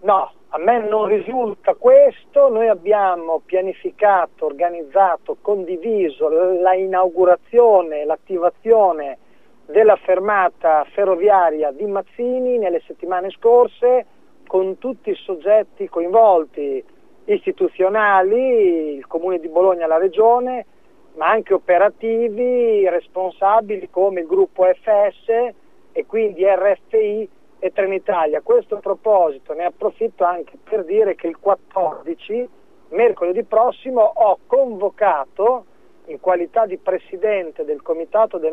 No, a me non risulta questo. Noi abbiamo pianificato, organizzato, condiviso la inaugurazione, l'attivazione della fermata ferroviaria di Mazzini nelle settimane scorse con tutti i soggetti coinvolti, istituzionali, il Comune di Bologna, la Regione, ma anche operativi, responsabili come il gruppo FS e quindi RFI e Trenitalia. A questo proposito ne approfitto anche per dire che il 14, mercoledì prossimo, ho convocato in qualità di presidente del comitato del